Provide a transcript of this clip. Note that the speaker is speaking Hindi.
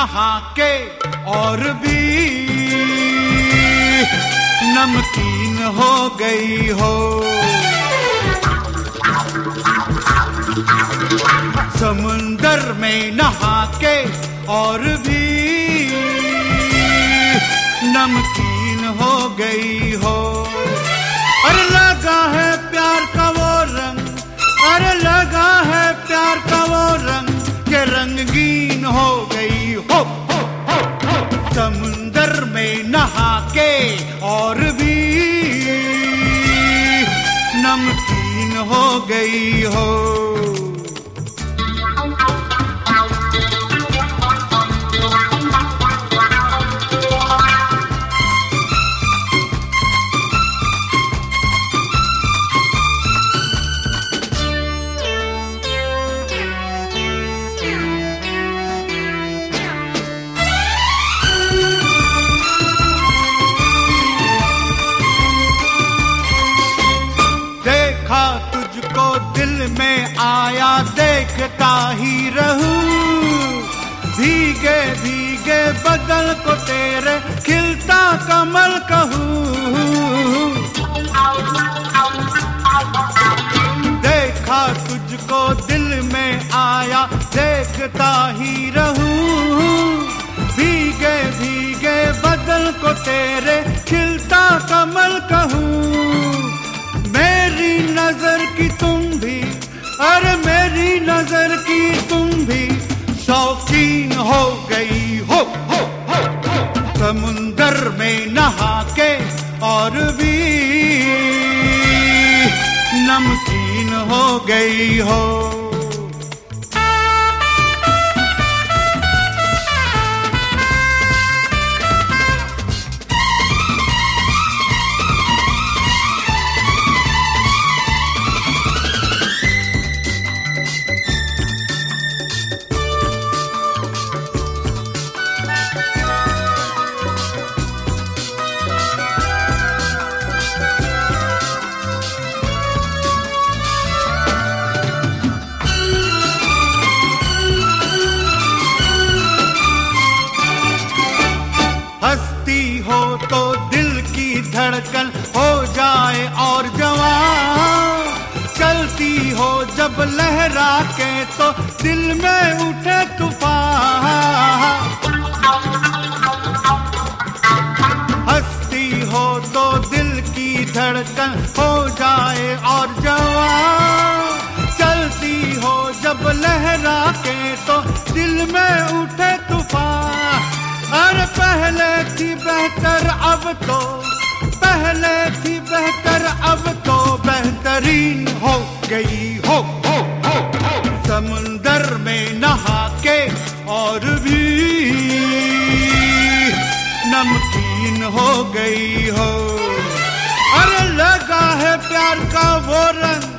नहा के और भी नमकीन हो गई हो। समुंदर में नहा के और भी नमकीन हो गई हो। अरे लगा है प्यार का वो रंग, अरे लगा है प्यार का वो रंग के रंगीन हो गई हो। समुंदर में नहा के और भी नमकीन हो गई हो। तुझको दिल में आया देखता ही रहूं, भीगे भीगे बदल को तेरे खिलता कमल कहूं। देखा तुझको दिल में आया देखता ही रहूं, भीगे भीगे बदल को तेरे खिलता कमल कहूं। मेरी नजर की तुम भी, अरे मेरी नजर की तुम भी शौकीन हो गई हो। समुंदर में नहा के और भी नमकीन हो गई हो। हंसती हो तो दिल की धड़कन हो जाए और जवां, चलती हो जब लहरा के तो दिल में उठे तूफान। हंसती हो तो दिल की धड़कन हो जाए और जवां, चलती हो जब लहरा के तो दिल में उठे तूफान। अरे पहले थी बेहतर अब तो, पहले थी बेहतर अब तो बेहतरीन हो गई हो। समुंदर में नहा के और भी नमकीन हो गई हो। अरे लगा है प्यार का वो रंग,